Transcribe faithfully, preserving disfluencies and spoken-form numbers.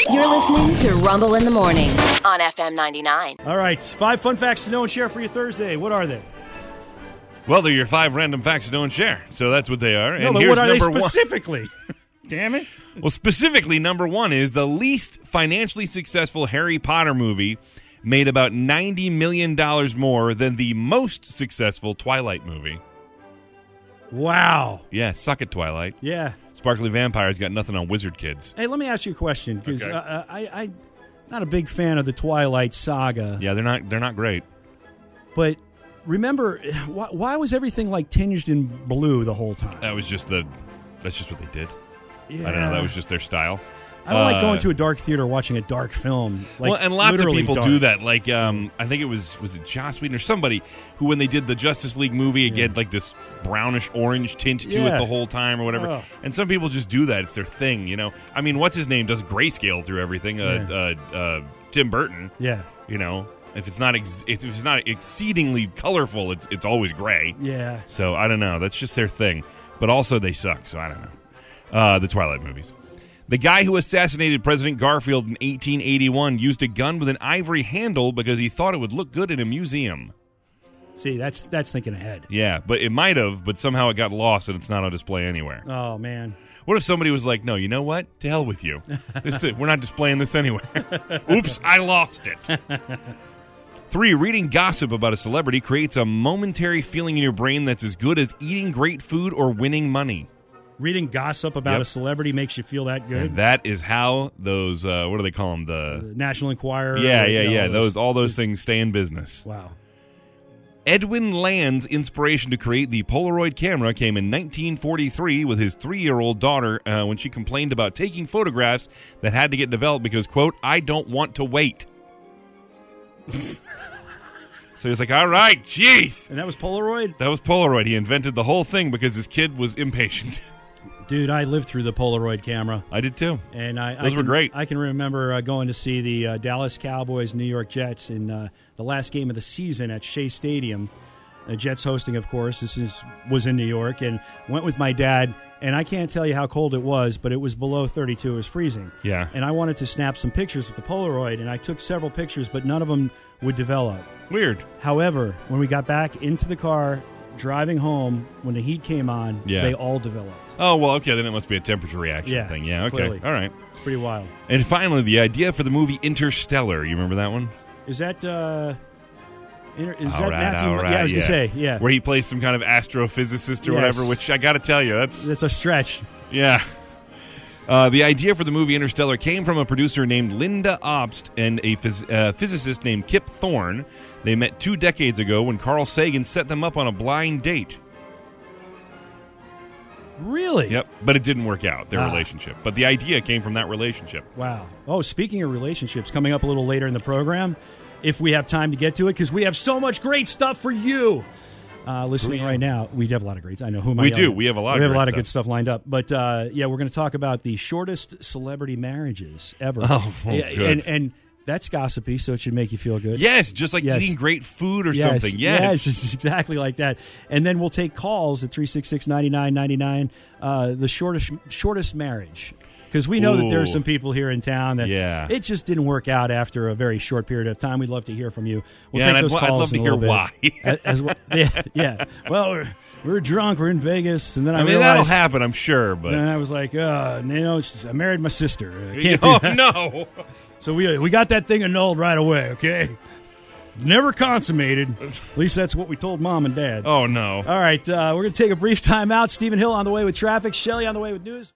You're listening to Rumble in the Morning on F M ninety-nine. All right, five fun facts to know and share for your Thursday. What are they? Well, they're your five random facts to know and share. So that's what they are. No, and but here's what are they number specifically? Damn it. One. Well, specifically, number one is the least financially successful Harry Potter movie made about ninety million dollars more than the most successful Twilight movie. Wow. Yeah, suck it, Twilight. Yeah. Sparkly vampires got nothing on wizard kids. Hey, let me ask you a question, because Okay. uh, I, I'm not a big fan of the Twilight saga. Yeah, they're not they're not great. But remember, why, why was everything like tinged in blue the whole time? That was just the that's just what they did. Yeah. I don't know. That was just their style. I don't like Uh, going to a dark theater watching a dark film. Like, well, and lots of literally people dark. do that. Like, um, I think it was was it Joss Whedon or somebody who, when they did the Justice League movie, it Yeah. had like this brownish orange tint to Yeah. it the whole time or whatever. Oh. And some people just do that; it's their thing, you know. I mean, what's his name does grayscale through everything? Uh, uh, uh, Tim Burton. Yeah. You know, if it's not ex- if it's not exceedingly colorful, it's it's always gray. Yeah. So I don't know. That's just their thing. But also they suck. So I don't know. Uh, the Twilight movies. The guy who assassinated President Garfield in eighteen eighty-one used a gun with an ivory handle because he thought it would look good in a museum. See, that's that's thinking ahead. Yeah, but it might have, but somehow it got lost and it's not on display anywhere. Oh, man. What if somebody was like, no, you know what? To hell with you. This, we're not displaying this anywhere. Oops, I lost it. Three, reading gossip about a celebrity creates a momentary feeling in your brain that's as good as eating great food or winning money. Reading gossip about Yep. a celebrity makes you feel that good? And that is how those, uh, what do they call them? The The National Enquirer. Yeah, you yeah, know, yeah. Those all those things stay in business. Wow. Edwin Land's inspiration to create the Polaroid camera came in nineteen forty-three with his three-year-old daughter uh, when she complained about taking photographs that had to get developed because, quote, I don't want to wait. So he's like, all right, jeez. And that was Polaroid? That was Polaroid. He invented the whole thing because his kid was impatient. Dude, I lived through the Polaroid camera. I did too. And I, Those I can, were great. I can remember uh, going to see the uh, Dallas Cowboys, New York Jets in uh, the last game of the season at Shea Stadium. The Jets hosting, of course. This is was in New York, and went with my dad. And I can't tell you how cold it was, but it was below thirty-two. It was freezing. Yeah. And I wanted to snap some pictures with the Polaroid, and I took several pictures, but none of them would develop. Weird. However, when we got back into the car, driving home, when the heat came on, Yeah. they all developed. Oh, well, okay, then it must be a temperature reaction Yeah, thing. Yeah, okay. clearly. All right. It's pretty wild. And finally, the idea for the movie Interstellar. You remember that one? Is that uh, inter- is All that right, Matthew? all right, yeah, I was yeah. gonna say, yeah. Where he plays some kind of astrophysicist or Yes. whatever, which I got to tell you, that's, It's a stretch. yeah. Uh, the idea for the movie Interstellar came from a producer named Linda Obst and a phys- uh, physicist named Kip Thorne. They met two decades ago when Carl Sagan set them up on a blind date. Really? Yep, but it didn't work out, their Ah. relationship. But the idea came from that relationship. Wow. Oh, speaking of relationships, coming up a little later in the program, if we have time to get to it, because we have so much great stuff for you. Uh, listening right now, we have a lot of great. I know who am I We yelling do. at? We have a lot We of have a great lot of stuff. good stuff lined up. But uh, yeah, we're going to talk about the shortest celebrity marriages ever. Oh, oh, Yeah, good. and and that's gossipy, so it should make you feel good. Yes, just like Yes. eating great food or Yes, something. Yes. it's exactly like that. And then we'll take calls at three six six, nine nine nine nine, uh, the shortest shortest marriage. Because we know that there are Ooh. some people here in town that Yeah. it just didn't work out after a very short period of time. We'd love to hear from you. We'll Yeah, take and those I'd, I'd calls love to in a hear little why. bit. as, as well, yeah, yeah. Well, we're, we're drunk. We're in Vegas. And then I, I mean, realized, that'll happen, I'm sure, but... And I was like, uh, you know, it's just- I married my sister. I can't do oh, that. no. So we we got that thing annulled right away, okay? Never consummated. At least that's what we told Mom and Dad. Oh, no. All right, uh, we're going to take a brief time out. Stephen Hill on the way with traffic. Shelley on the way with news.